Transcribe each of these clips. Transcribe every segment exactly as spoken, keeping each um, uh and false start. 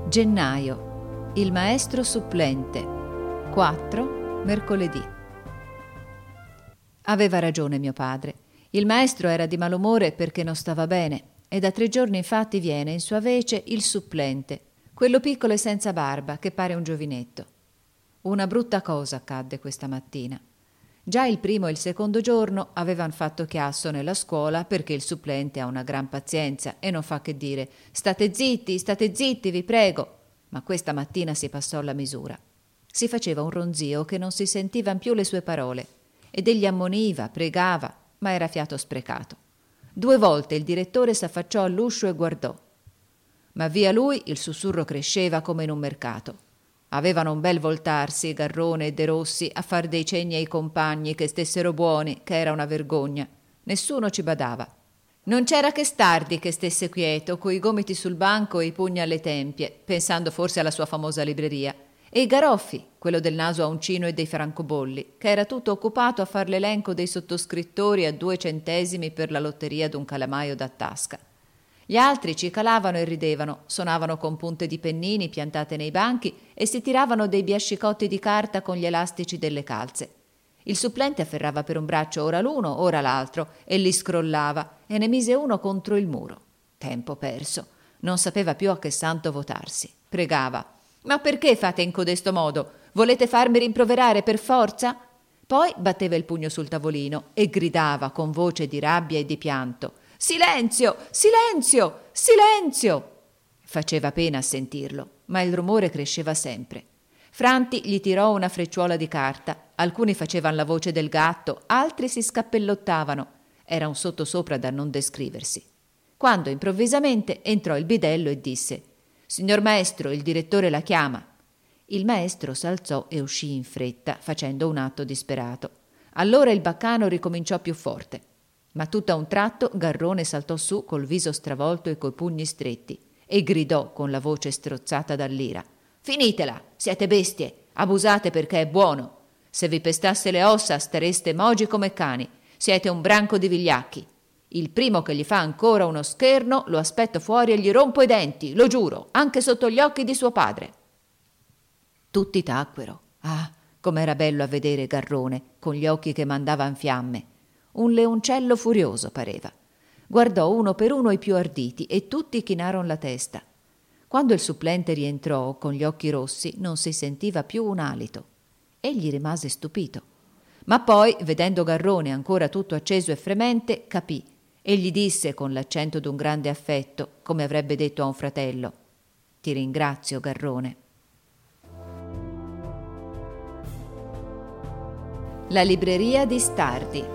Gennaio. Il maestro supplente. quattro. Mercoledì. Aveva ragione mio padre. Il maestro era di malumore perché non stava bene e da tre giorni infatti viene in sua vece il supplente, quello piccolo e senza barba che pare un giovinetto. Una brutta cosa accadde questa mattina. Già il primo e il secondo giorno avevan fatto chiasso nella scuola perché il supplente ha una gran pazienza e non fa che dire «State zitti, state zitti, vi prego!» Ma questa mattina si passò la misura. Si faceva un ronzio che non si sentivan più le sue parole ed egli ammoniva, pregava, ma era fiato sprecato. Due volte il direttore s'affacciò all'uscio e guardò. Ma via lui il sussurro cresceva come in un mercato. Avevano un bel voltarsi, Garrone e De Rossi, a far dei cenni ai compagni che stessero buoni, che era una vergogna. Nessuno ci badava. Non c'era che Stardi che stesse quieto, coi gomiti sul banco e i pugni alle tempie, pensando forse alla sua famosa libreria, e Garoffi, quello del naso a uncino e dei francobolli, che era tutto occupato a far l'elenco dei sottoscrittori a due centesimi per la lotteria d'un calamaio da tasca. Gli altri cicalavano e ridevano, sonavano con punte di pennini piantate nei banchi e si tiravano dei biascicotti di carta con gli elastici delle calze. Il supplente afferrava per un braccio ora l'uno, ora l'altro, e li scrollava, e ne mise uno contro il muro. Tempo perso. Non sapeva più a che santo votarsi. Pregava. «Ma perché fate in codesto modo? Volete farmi rimproverare per forza?» Poi batteva il pugno sul tavolino e gridava con voce di rabbia e di pianto. «Silenzio! Silenzio! Silenzio!» Faceva pena a sentirlo, ma il rumore cresceva sempre. Franti gli tirò una frecciuola di carta. Alcuni facevano la voce del gatto, altri si scappellottavano. Era un sottosopra da non descriversi. Quando improvvisamente entrò il bidello e disse «Signor maestro, il direttore la chiama». Il maestro s'alzò e uscì in fretta, facendo un atto disperato. Allora il baccano ricominciò più forte. Ma tutto a un tratto Garrone saltò su col viso stravolto e coi pugni stretti e gridò con la voce strozzata dall'ira: «Finitela! Siete bestie! Abusate perché è buono! Se vi pestasse le ossa stareste mogi come cani! Siete un branco di vigliacchi! Il primo che gli fa ancora uno scherno lo aspetto fuori e gli rompo i denti, lo giuro, anche sotto gli occhi di suo padre!» Tutti tacquero. Ah, com'era bello a vedere Garrone, con gli occhi che mandavan fiamme. Un leoncello furioso pareva. Guardò uno per uno i più arditi e tutti chinaron la testa. Quando il supplente rientrò con gli occhi rossi non si sentiva più un alito. Egli rimase stupito. Ma poi, vedendo Garrone ancora tutto acceso e fremente, capì e gli disse con l'accento d'un grande affetto, come avrebbe detto a un fratello: «Ti ringrazio, Garrone». La libreria di Stardi.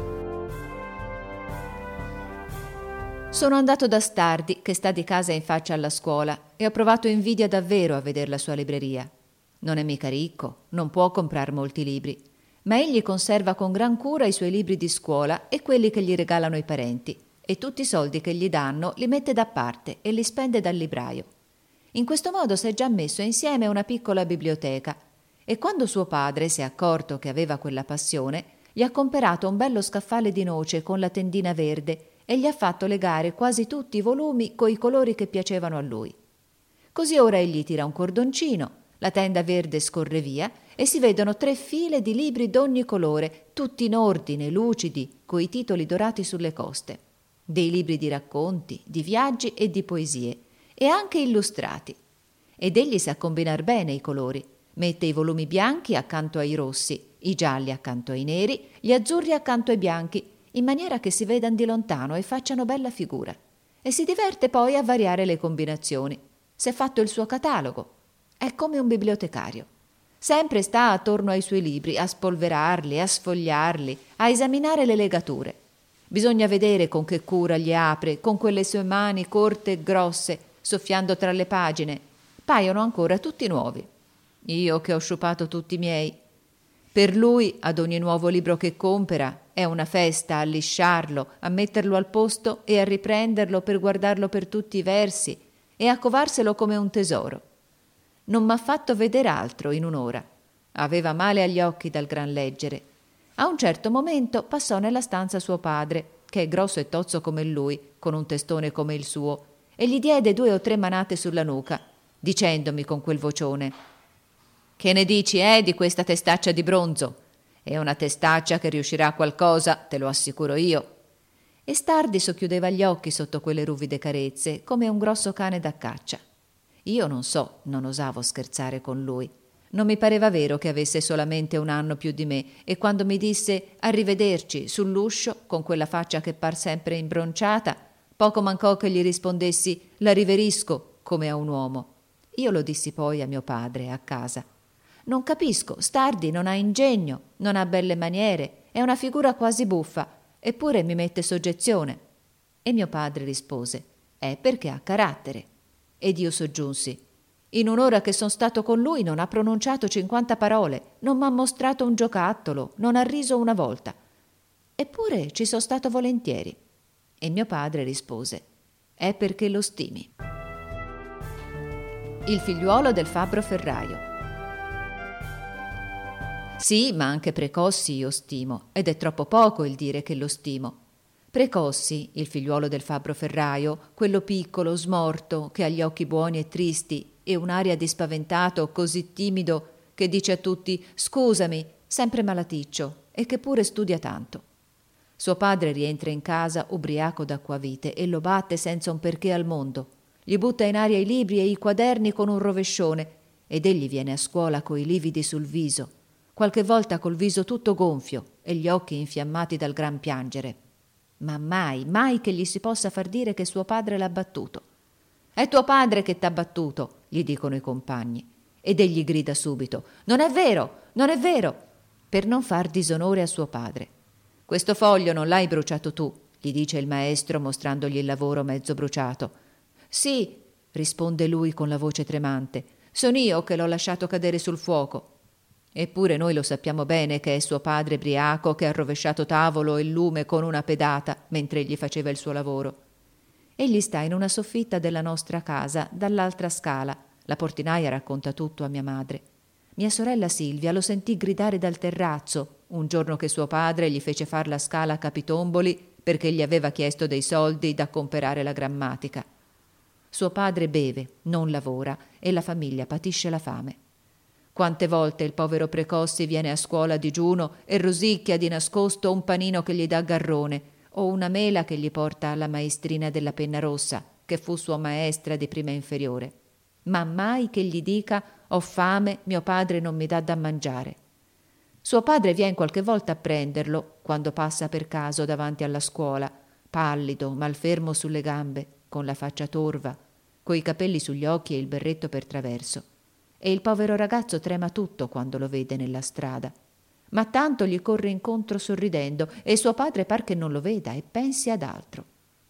Sono andato da Stardi, che sta di casa in faccia alla scuola, e ho provato invidia davvero a veder la sua libreria. Non è mica ricco, non può comprar molti libri, ma egli conserva con gran cura i suoi libri di scuola e quelli che gli regalano i parenti, e tutti i soldi che gli danno li mette da parte e li spende dal libraio. In questo modo s'è già messo insieme una piccola biblioteca, e quando suo padre si è accorto che aveva quella passione, gli ha comperato un bello scaffale di noce con la tendina verde e gli ha fatto legare quasi tutti i volumi coi colori che piacevano a lui. Così ora egli tira un cordoncino, la tenda verde scorre via e si vedono tre file di libri d'ogni colore, tutti in ordine, lucidi, coi titoli dorati sulle coste. Dei libri di racconti, di viaggi e di poesie, e anche illustrati. Ed egli sa combinar bene i colori. Mette i volumi bianchi accanto ai rossi, i gialli accanto ai neri, gli azzurri accanto ai bianchi, in maniera che si vedano di lontano e facciano bella figura. E si diverte poi a variare le combinazioni. S'è fatto il suo catalogo. È come un bibliotecario. Sempre sta attorno ai suoi libri, a spolverarli, a sfogliarli, a esaminare le legature. Bisogna vedere con che cura li apre, con quelle sue mani corte e grosse, soffiando tra le pagine. Paiono ancora tutti nuovi. Io che ho sciupato tutti i miei. Per lui, ad ogni nuovo libro che compera, è una festa a lisciarlo, a metterlo al posto e a riprenderlo per guardarlo per tutti i versi e a covarselo come un tesoro. Non m'ha fatto vedere altro in un'ora. Aveva male agli occhi dal gran leggere. A un certo momento passò nella stanza suo padre, che è grosso e tozzo come lui, con un testone come il suo, e gli diede due o tre manate sulla nuca. dicendomi con quel vocione: «Che ne dici, eh, di questa testaccia di bronzo? È una testaccia che riuscirà a qualcosa, te lo assicuro io». E Stardi socchiudeva gli occhi sotto quelle ruvide carezze, come un grosso cane da caccia. Io non so, non osavo scherzare con lui. Non mi pareva vero che avesse solamente un anno più di me, e quando mi disse arrivederci sull'uscio, con quella faccia che par sempre imbronciata, poco mancò che gli rispondessi la riverisco come a un uomo. Io lo dissi poi a mio padre a casa. «Non capisco, Stardi non ha ingegno, non ha belle maniere, è una figura quasi buffa, eppure mi mette soggezione». E mio padre rispose: «È perché ha carattere». Ed io soggiunsi: «In un'ora che son stato con lui non ha pronunciato cinquanta parole, non m'ha mostrato un giocattolo, non ha riso una volta. Eppure ci son stato volentieri». E mio padre rispose: «È perché lo stimi». Il figliuolo del fabbro ferraio. Sì, ma anche Precossi io stimo, ed è troppo poco il dire che lo stimo. Precossi, il figliuolo del fabbro ferraio, quello piccolo, smorto, che ha gli occhi buoni e tristi e un'aria di spaventato così timido che dice a tutti «scusami», sempre malaticcio, e che pure studia tanto. Suo padre rientra in casa ubriaco d'acquavite e lo batte senza un perché al mondo. Gli butta in aria i libri e i quaderni con un rovescione ed egli viene a scuola coi lividi sul viso, qualche volta col viso tutto gonfio e gli occhi infiammati dal gran piangere. Ma mai, mai che gli si possa far dire che suo padre l'ha battuto. «È tuo padre che t'ha battuto», gli dicono i compagni. Ed egli grida subito: «Non è vero, non è vero», per non far disonore a suo padre. «Questo foglio non l'hai bruciato tu», gli dice il maestro mostrandogli il lavoro mezzo bruciato. «Sì», risponde lui con la voce tremante, «son io che l'ho lasciato cadere sul fuoco». Eppure noi lo sappiamo bene che è suo padre briaco che ha rovesciato tavolo e lume con una pedata mentre egli faceva il suo lavoro. Egli sta in una soffitta della nostra casa, dall'altra scala. La portinaia racconta tutto a mia madre. Mia sorella Silvia lo sentì gridare dal terrazzo un giorno che suo padre gli fece far la scala a Capitomboli perché gli aveva chiesto dei soldi da comperare la grammatica. Suo padre beve, non lavora e la famiglia patisce la fame. Quante volte il povero Precossi viene a scuola a digiuno e rosicchia di nascosto un panino che gli dà Garrone o una mela che gli porta alla maestrina della penna rossa, che fu sua maestra di prima inferiore. Ma mai che gli dica «ho fame, mio padre non mi dà da mangiare». Suo padre vien qualche volta a prenderlo, quando passa per caso davanti alla scuola, pallido, malfermo sulle gambe, con la faccia torva, coi capelli sugli occhi e il berretto per traverso. E il povero ragazzo trema tutto quando lo vede nella strada. Ma tanto gli corre incontro sorridendo e suo padre par che non lo veda e pensi ad altro.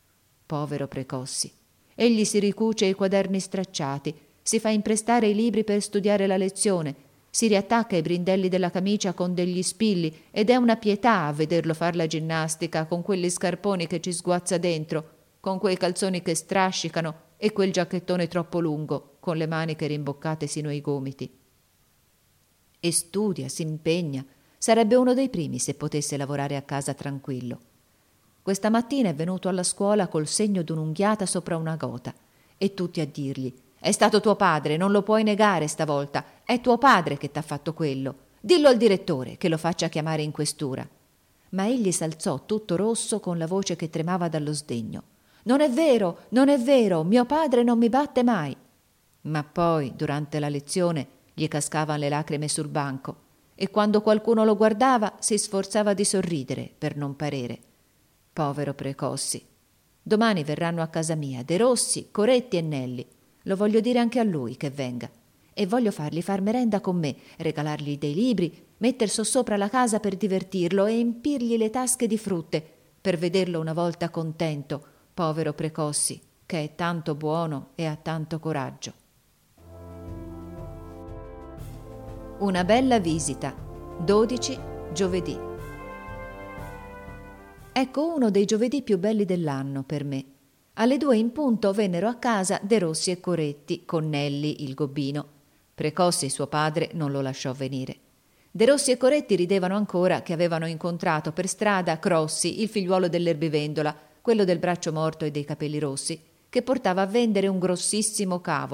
Povero Precossi. Egli si ricuce i quaderni stracciati, si fa imprestare i libri per studiare la lezione, si riattacca i brindelli della camicia con degli spilli ed è una pietà a vederlo far la ginnastica con quegli scarponi che ci sguazza dentro, con quei calzoni che strascicano e quel giacchettone troppo lungo, con le maniche rimboccate sino ai gomiti. E studia, si impegna, sarebbe uno dei primi se potesse lavorare a casa tranquillo. Questa mattina è venuto alla scuola col segno d'un'unghiata sopra una gota, e tutti a dirgli: «È stato tuo padre, non lo puoi negare stavolta, è tuo padre che t'ha fatto quello. Dillo al direttore che lo faccia chiamare in questura». Ma egli s'alzò tutto rosso con la voce che tremava dallo sdegno. «Non è vero, non è vero, mio padre non mi batte mai». Ma poi, durante la lezione, gli cascavan le lacrime sul banco e quando qualcuno lo guardava si sforzava di sorridere per non parere. Povero Precossi. Domani verranno a casa mia De Rossi, Coretti e Nelli. Lo voglio dire anche a lui che venga. E voglio fargli far merenda con me, regalargli dei libri, metter sossopra la casa per divertirlo e empirgli le tasche di frutte, per vederlo una volta contento, povero Precossi, che è tanto buono e ha tanto coraggio. Una bella visita. dodici giovedì. Ecco uno dei giovedì più belli dell'anno per me. Alle due in punto vennero a casa De Rossi e Coretti con Nelli, il gobbino. Precossi, suo padre, non lo lasciò venire. De Rossi e Coretti ridevano ancora che avevano incontrato per strada Crossi, il figliuolo dell'erbivendola, quello del braccio morto e dei capelli rossi, che portava a vendere un grossissimo cavolo,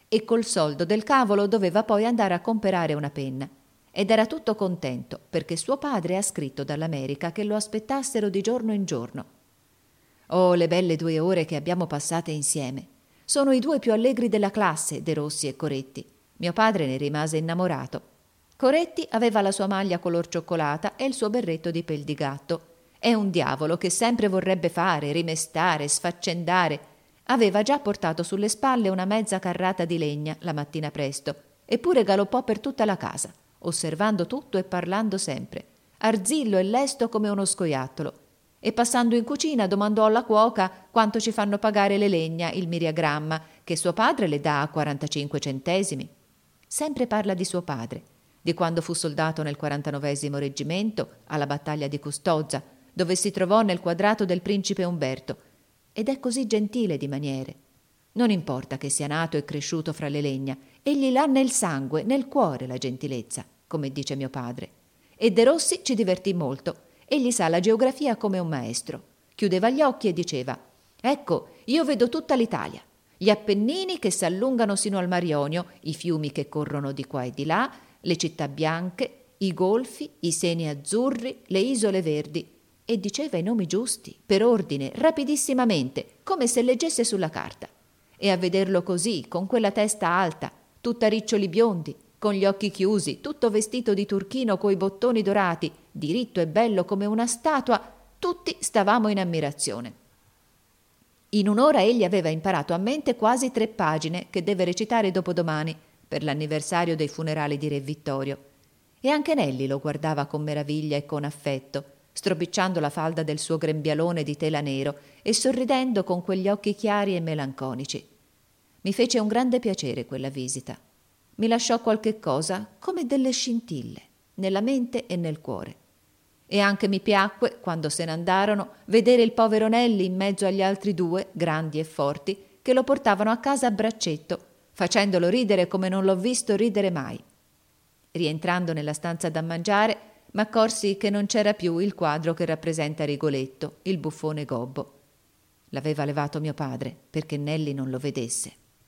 e col soldo del cavolo doveva poi andare a comprare una penna. Ed era tutto contento perché suo padre ha scritto dall'America che lo aspettassero di giorno in giorno. Oh, le belle due ore che abbiamo passate insieme! Sono i due più allegri della classe, De Rossi e Coretti. Mio padre ne rimase innamorato. Coretti aveva la sua maglia color cioccolata e il suo berretto di pel di gatto. È un diavolo che sempre vorrebbe fare, rimestare, sfaccendare. Aveva già portato sulle spalle una mezza carrata di legna la mattina presto, eppure galoppò per tutta la casa, osservando tutto e parlando sempre, arzillo e lesto come uno scoiattolo. E passando in cucina domandò alla cuoca quanto ci fanno pagare le legna il miriagramma, che suo padre le dà a quarantacinque centesimi. Sempre parla di suo padre, di quando fu soldato nel quarantanovesimo reggimento alla battaglia di Custozza, dove si trovò nel quadrato del principe Umberto, ed è così gentile di maniere. Non importa che sia nato e cresciuto fra le legna, egli l'ha nel sangue, nel cuore la gentilezza, come dice mio padre. E De Rossi ci divertì molto. Egli sa la geografia come un maestro. Chiudeva gli occhi e diceva: «Ecco, io vedo tutta l'Italia. Gli Appennini che s'allungano sino al Mar Ionio, i fiumi che corrono di qua e di là, le città bianche, i golfi, i seni azzurri, le isole verdi». E diceva i nomi giusti, per ordine, rapidissimamente, come se leggesse sulla carta. E a vederlo così, con quella testa alta, tutta riccioli biondi, con gli occhi chiusi, tutto vestito di turchino coi bottoni dorati, diritto e bello come una statua, tutti stavamo in ammirazione. In un'ora egli aveva imparato a mente quasi tre pagine che deve recitare dopodomani per l'anniversario dei funerali di Re Vittorio. E anche Nelli lo guardava con meraviglia e con affetto, stropicciando la falda del suo grembialone di tela nero e sorridendo con quegli occhi chiari e melanconici. Mi fece un grande piacere quella visita. Mi lasciò qualche cosa come delle scintille nella mente e nel cuore. E anche mi piacque, quando se ne andarono, vedere il povero Nelli in mezzo agli altri due, grandi e forti, che lo portavano a casa a braccetto, facendolo ridere come non l'ho visto ridere mai. Rientrando nella stanza da mangiare, m'accorsi che non c'era più il quadro che rappresenta Rigoletto, il buffone gobbo. L'aveva levato mio padre perché Nelli non lo vedesse.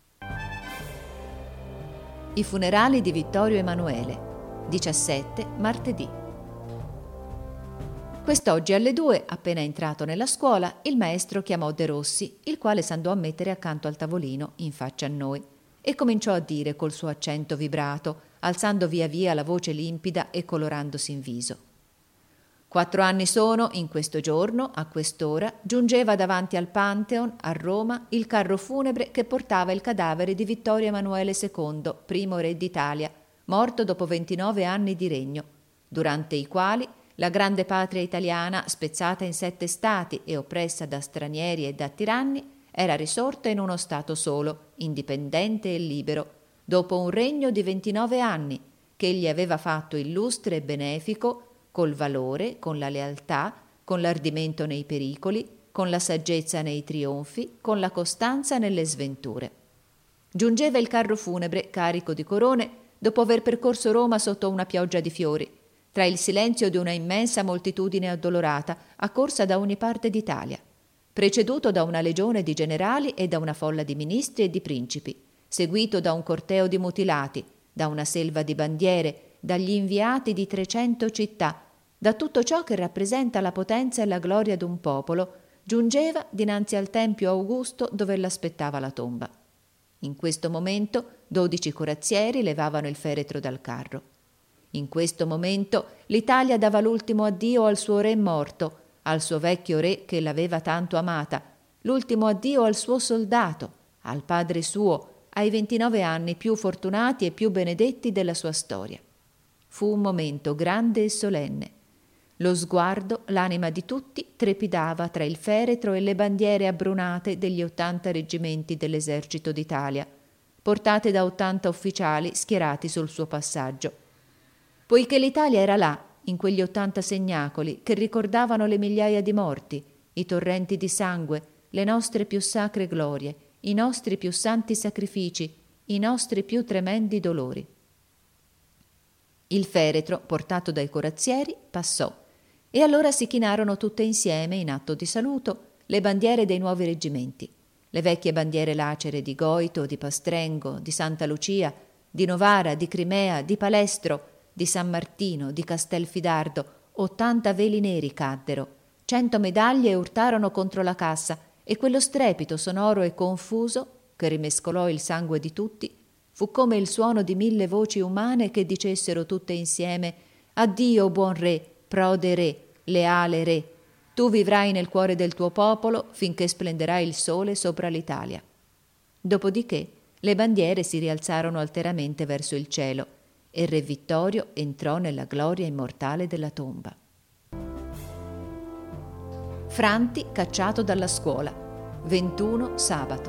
I funerali di Vittorio Emanuele, diciassette martedì. Quest'oggi alle due, appena entrato nella scuola, il maestro chiamò De Rossi, il quale s'andò a mettere accanto al tavolino, in faccia a noi, e cominciò a dire col suo accento vibrato, alzando via via la voce limpida e colorandosi in viso. Quattro anni sono, in questo giorno, a quest'ora, giungeva davanti al Pantheon, a Roma, il carro funebre che portava il cadavere di Vittorio Emanuele secondo, primo re d'Italia, morto dopo ventinove anni di regno, durante i quali la grande patria italiana, spezzata in sette stati e oppressa da stranieri e da tiranni, era risorta in uno stato solo, indipendente e libero, dopo un regno di ventinove anni, che egli aveva fatto illustre e benefico, col valore, con la lealtà, con l'ardimento nei pericoli, con la saggezza nei trionfi, con la costanza nelle sventure. Giungeva il carro funebre, carico di corone, dopo aver percorso Roma sotto una pioggia di fiori, tra il silenzio di una immensa moltitudine addolorata, accorsa da ogni parte d'Italia, preceduto da una legione di generali e da una folla di ministri e di principi, seguito da un corteo di mutilati, da una selva di bandiere, dagli inviati di trecento città, da tutto ciò che rappresenta la potenza e la gloria d'un popolo, giungeva dinanzi al Tempio Augusto dove l'aspettava la tomba. In questo momento dodici corazzieri levavano il feretro dal carro. In questo momento l'Italia dava l'ultimo addio al suo re morto, al suo vecchio re che l'aveva tanto amata, l'ultimo addio al suo soldato, al padre suo, ai ventinove anni più fortunati e più benedetti della sua storia. Fu un momento grande e solenne. Lo sguardo, l'anima di tutti trepidava tra il feretro e le bandiere abbrunate degli ottanta reggimenti dell'esercito d'Italia, portate da ottanta ufficiali schierati sul suo passaggio. Poiché l'Italia era là, in quegli ottanta segnacoli che ricordavano le migliaia di morti, i torrenti di sangue, le nostre più sacre glorie, i nostri più santi sacrifici, i nostri più tremendi dolori. Il feretro, portato dai corazzieri, passò, e allora si chinarono tutte insieme, in atto di saluto, le bandiere dei nuovi reggimenti, le vecchie bandiere lacere di Goito, di Pastrengo, di Santa Lucia, di Novara, di Crimea, di Palestro, di San Martino, di Castelfidardo. Ottanta veli neri caddero, cento medaglie urtarono contro la cassa e quello strepito sonoro e confuso, che rimescolò il sangue di tutti, fu come il suono di mille voci umane che dicessero tutte insieme: addio buon re, prode re, leale re, tu vivrai nel cuore del tuo popolo finché splenderà il sole sopra l'Italia. Dopodiché le bandiere si rialzarono alteramente verso il cielo e Re Vittorio entrò nella gloria immortale della tomba. Franti cacciato dalla scuola. ventuno sabato.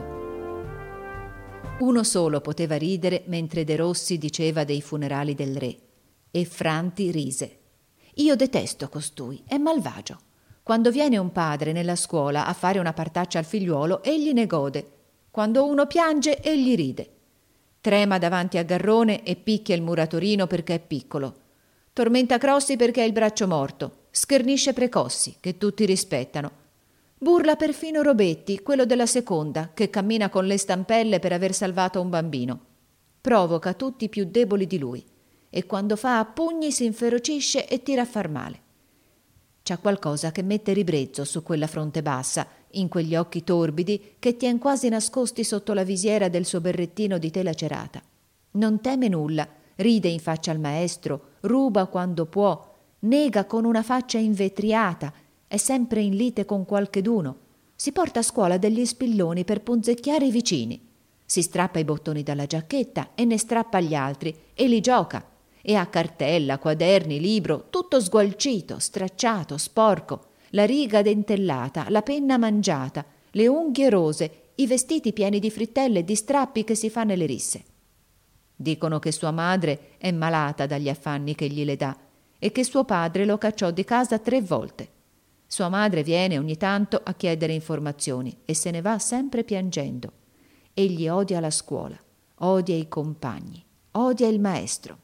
Uno solo poteva ridere mentre De Rossi diceva dei funerali del re, e Franti rise. Io detesto costui, è malvagio. Quando viene un padre nella scuola a fare una partaccia al figliuolo, egli ne gode. Quando uno piange, egli ride. Trema davanti a Garrone e picchia il muratorino perché è piccolo. Tormenta Crossi perché ha il braccio morto. Schernisce Precossi, che tutti rispettano. Burla perfino Robetti, quello della seconda, che cammina con le stampelle per aver salvato un bambino. Provoca tutti i più deboli di lui e quando fa a pugni si inferocisce e tira a far male. C'ha qualcosa che mette ribrezzo su quella fronte bassa, in quegli occhi torbidi che tien quasi nascosti sotto la visiera del suo berrettino di tela cerata. Non teme nulla, ride in faccia al maestro, ruba quando può, nega con una faccia invetriata, è sempre in lite con qualcheduno, si porta a scuola degli spilloni per punzecchiare i vicini, si strappa i bottoni dalla giacchetta e ne strappa gli altri e li gioca, e ha cartella, quaderni, libro, tutto sgualcito, stracciato, sporco, la riga dentellata, la penna mangiata, le unghie rose, i vestiti pieni di frittelle e di strappi che si fa nelle risse. Dicono che sua madre è malata dagli affanni che gli le dà e che suo padre lo cacciò di casa tre volte. Sua madre viene ogni tanto a chiedere informazioni e se ne va sempre piangendo. Egli odia la scuola, odia i compagni, odia il maestro.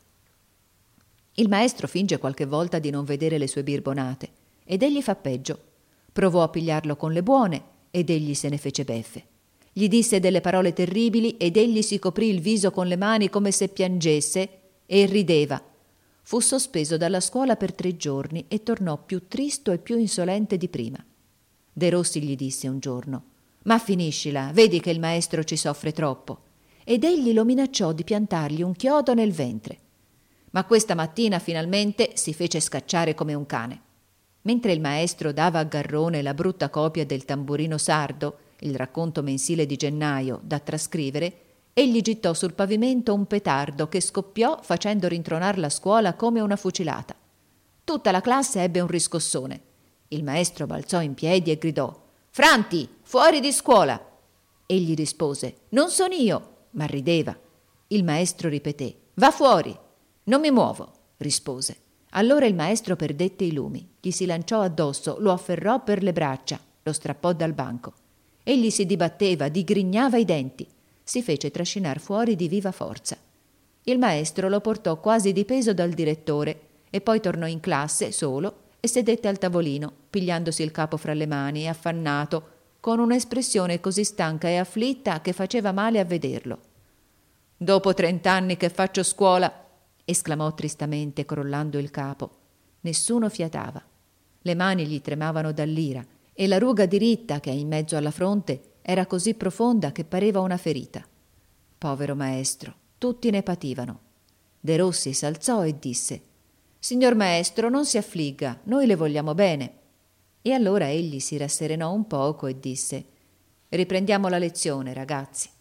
Il maestro finge qualche volta di non vedere le sue birbonate ed egli fa peggio. Provò a pigliarlo con le buone ed egli se ne fece beffe. Gli disse delle parole terribili ed egli si coprì il viso con le mani come se piangesse e rideva. Fu sospeso dalla scuola per tre giorni e tornò più tristo e più insolente di prima. De Rossi gli disse un giorno: «Ma finiscila, vedi che il maestro ci soffre troppo». Ed egli lo minacciò di piantargli un chiodo nel ventre. Ma questa mattina finalmente si fece scacciare come un cane. Mentre il maestro dava a Garrone la brutta copia del Tamburino sardo, il racconto mensile di gennaio, da trascrivere, egli gittò sul pavimento un petardo che scoppiò facendo rintronar la scuola come una fucilata. Tutta la classe ebbe un riscossone. Il maestro balzò in piedi e gridò: «Franti, fuori di scuola!» Egli rispose: «Non sono io!» ma rideva. Il maestro ripeté: «Va fuori!» «Non mi muovo», rispose. Allora il maestro perdette i lumi, gli si lanciò addosso, lo afferrò per le braccia, lo strappò dal banco. Egli si dibatteva, digrignava i denti. Si fece trascinar fuori di viva forza. Il maestro lo portò quasi di peso dal direttore e poi tornò in classe solo e sedette al tavolino, pigliandosi il capo fra le mani, affannato, con un'espressione così stanca e afflitta che faceva male a vederlo. «Dopo trent'anni che faccio scuola», esclamò tristamente crollando il capo. Nessuno fiatava. Le mani gli tremavano dall'ira e la ruga diritta che ha in mezzo alla fronte era così profonda che pareva una ferita. Povero maestro, tutti ne pativano. De Rossi s'alzò e disse: «Signor maestro, non si affligga, noi le vogliamo bene». E allora egli si rasserenò un poco e disse: «Riprendiamo la lezione, ragazzi».